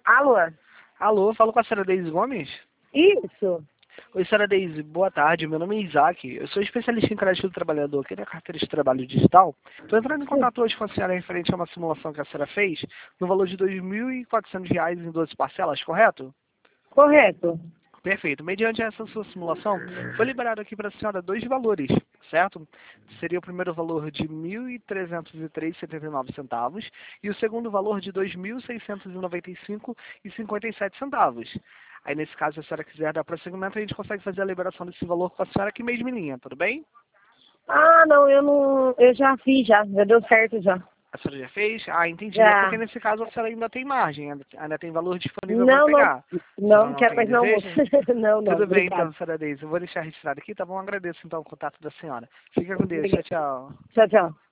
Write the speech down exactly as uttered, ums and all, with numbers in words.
Alô? Alô, falo com a senhora Deise Gomes? Isso. Oi, senhora Deise, boa tarde. Meu nome é Isaac. Eu sou especialista em crédito do trabalhador aqui na carteira de trabalho digital. Estou entrando em contato hoje com a senhora referente a uma simulação que a senhora fez no valor de dois mil e quatrocentos reais em doze parcelas, correto? Correto. Perfeito. Mediante essa sua simulação, foi liberado aqui para a senhora dois valores, certo? Seria o primeiro valor de mil trezentos e três reais e setenta e nove centavos e o segundo valor de dois mil seiscentos e noventa e cinco reais e cinquenta e sete centavos. Aí, nesse caso, se a senhora quiser dar prosseguimento, a gente consegue fazer a liberação desse valor com a senhora aqui mesmo em linha, tudo bem? Ah, não, eu não. Eu já fiz já, já deu certo já. A senhora já fez? Ah, entendi. É Já. porque nesse caso a senhora ainda tem margem, ainda, ainda tem valor disponível para Não, não. pegar. A Não, senhora não não quero tem mais não, moço. desejo? Não, não, Tudo bem, obrigado. então, senhora Deise. Eu vou deixar registrado aqui, tá bom? Agradeço, então, o contato da senhora. Fica com Deus. Tchau, Obrigado. tchau. Tchau, tchau.